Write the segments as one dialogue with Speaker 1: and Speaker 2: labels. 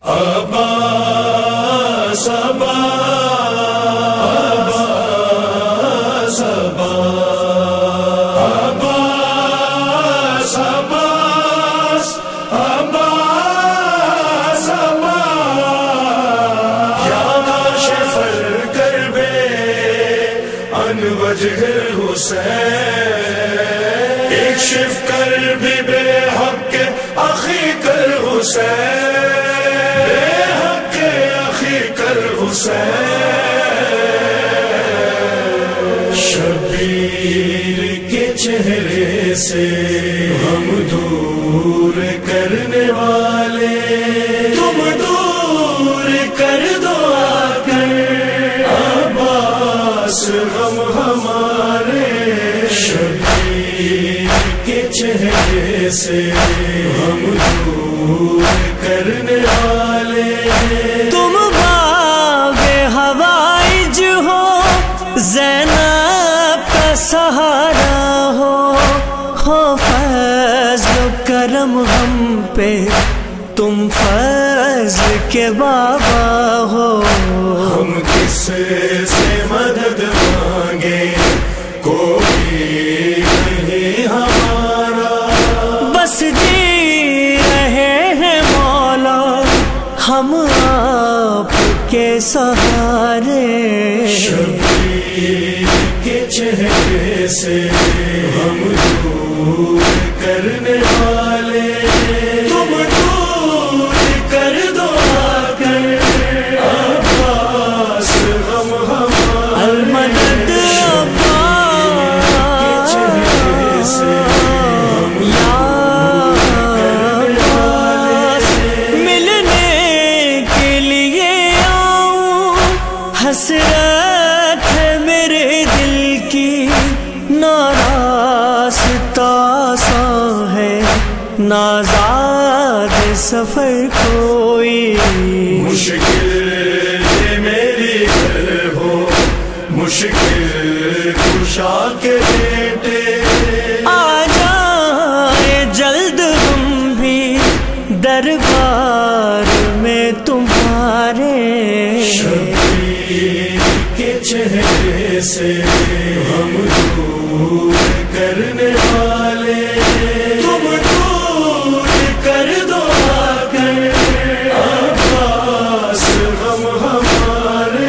Speaker 1: عباس عباس عباس عباس عباس یا کاشف الکرب عن وجه الحسین اکشف کرب بحق اخیک الحسین بحق اخیک الحسین شبیر کے چہرے سے ہم دور کرنے والے تم دور کر دو آ کر عباس غم ہمارے شبیر کے چہرے سے ہم دور کرنے والے
Speaker 2: تم باب ہوائج ہو زینب کا سہارا ہو فضل و کرم ہم پہ تم فضل کے بابا ہو
Speaker 1: ہم کس سے مدد مانگے کوئی نہیں ہمارا
Speaker 2: بس جی رہے ہیں مولا ہم آپ کے سہارے
Speaker 1: شبیر کے چہرے سے ہم دور کرنے والے تم دور کر دو آ کر عباس غم ہمارے
Speaker 2: المدد
Speaker 1: عباس کے چہرے سے ہم دور کرنے والے
Speaker 2: ملنے کے لیے آؤں حسرت ہے میرے دل کی ناراستہ سا ہے نازاد سفر کوئی
Speaker 1: مشکل یہ میری گھر ہو مشکل کشا کے بیٹے
Speaker 2: آ جائے جلد ہم بھی دربار میں تمہارے
Speaker 1: شبیر کے چہرے سے ہم دور کرنے والے تم دور کر دو آ کر عباس غم ہمارے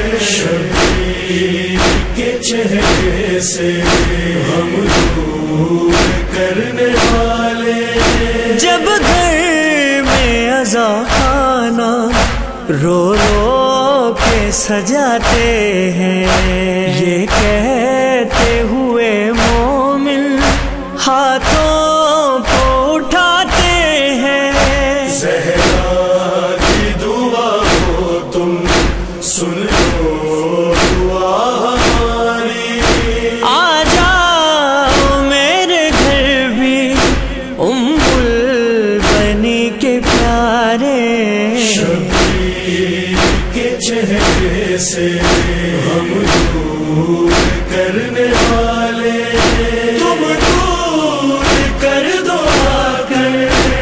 Speaker 1: شبیر کے چہرے سے ہم دور کرنے والے
Speaker 2: جب گھر میں عزا خانہ رو رو کے سجاتے ہیں یہ کہتے ہوئے مومن ہاتھوں کو اٹھاتے ہیں
Speaker 1: زہرا کی دعا ہو تم سن لو دعا ہماری
Speaker 2: آ جاؤ میرے گھر بھی ام البنی کے پیارے
Speaker 1: شبیر کے چہرے سے ہم دور کرنے والے تم دور کر دو آ کر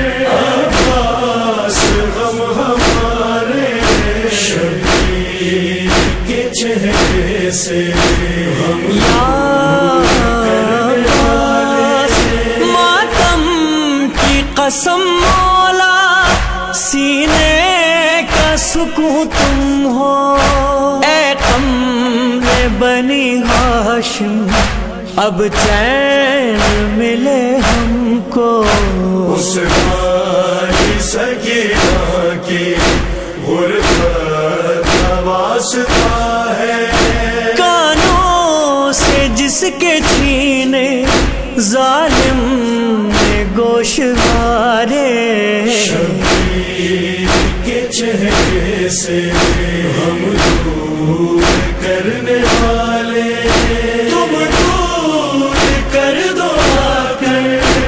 Speaker 1: عباس غم ہمارے شبیر کے چہرے سے ہم دور کرنے والے
Speaker 2: ماتم کی قسم مولا سینے کا سکون تم ہو اے قمر بنی ہاشم اب چین ملے ہم کو
Speaker 1: اس باری سکینہ کی غربت کا واسطہ ہے
Speaker 2: کانوں سے جس کے چھینے ظالم نے گوشوارے
Speaker 1: شبیر کے چہرے سے ہم دور کرنے والے تم دور کر دو آ کر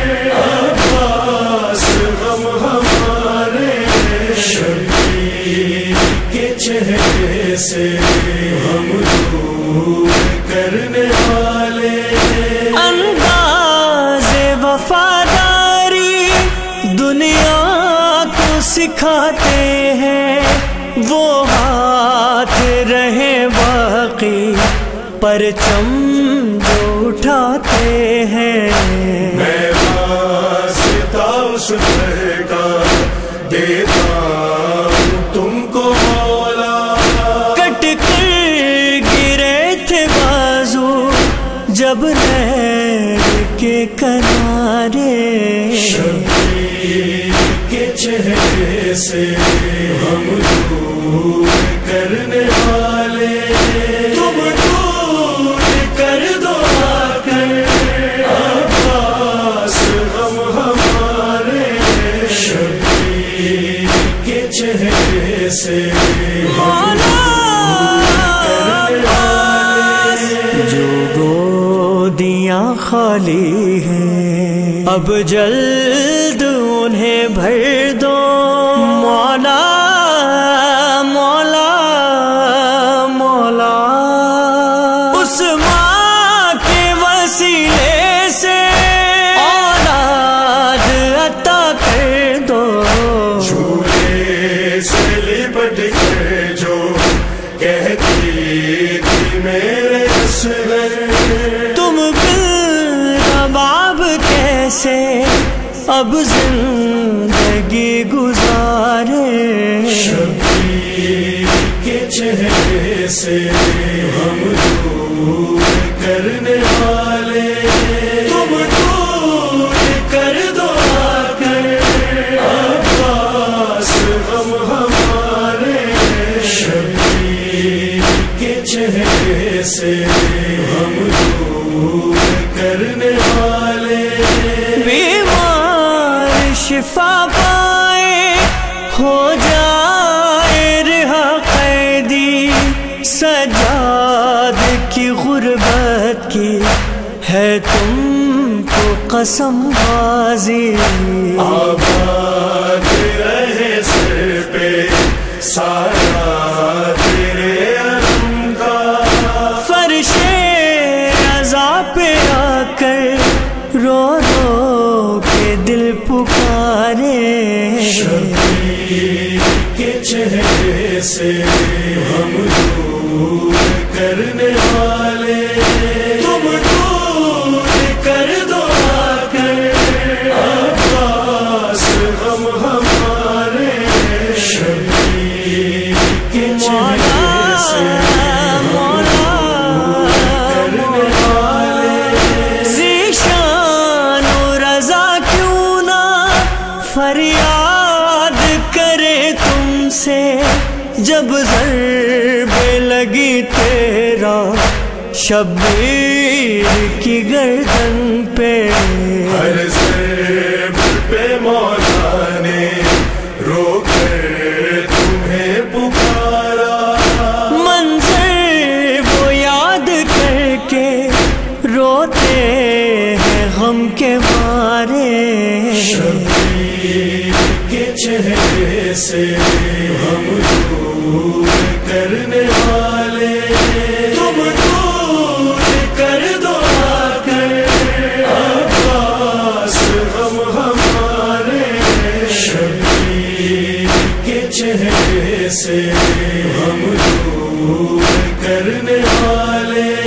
Speaker 1: عباس غم ہمارے شبیر کے چہرے سے ہم دور کرنے والے
Speaker 2: انداز وفاداری دنیا کو سکھاتے ہیں وہ ہاتھ رہے باقی پرچم جو اٹھاتے ہیں.
Speaker 1: میں واسطہ اس گھر کا دیتا ہوں تم کو مولا.
Speaker 2: کٹ کر گرے تھے بازو جب نہر کے کنارے.
Speaker 1: شبیر کے چہرے سے ہم دور کرنے والے تم دور کر دو آ کر عباس غم ہمارے. شبیر کے چہرے سے
Speaker 2: جو گودیاں خالی ہیں اب جلد انہیں بھر دو. مولا مولا مولا اس ماں کے وسیلے سے اولاد عطا کر دو.
Speaker 1: جھولے سے لپٹ کے جو کہتی تھی میرے اصغر
Speaker 2: تم باب کیسے اب زندگی گزارے.
Speaker 1: شبیر کے چہرے سے ہم دور کرنے والے تم دور کر دو آ کر عباس غم ہمارے. شبیر کے چہرے سے ہم دور کرنے والے
Speaker 2: بیمار شفا پائے ہو جائے رہا قیدی. سجاد کی غربت کی ہے تم کو قسم بازی.
Speaker 1: آباد رہے سر پہ سایہ تیرے علم کا.
Speaker 2: فرش رضا پہ آ کر رو رو کے دل پکارے.
Speaker 1: شبیر کے چہرے سے ہم دور کرنے والے تم دور کر دو آ کر عباس غم ہمارے. شبیر کے چہرے سے ہم دور کرنے والے
Speaker 2: ذیشان و رضا کیوں نہ فریاد کرے تم سے جب ضرب لگی تیرا شبیر کی گردن پہ.
Speaker 1: ہر ضرب پہ مولا نے رو کر تمہیں پکارا.
Speaker 2: منظر وہ یاد کر کے روتے ہیں غم کے مارے.
Speaker 1: شبیر کے چہرے سے ہم دور کرنے والے تم دور کر دو آ کر عباس غم ہمارے. شبیر کے چہرے سے ہم دور کرنے والے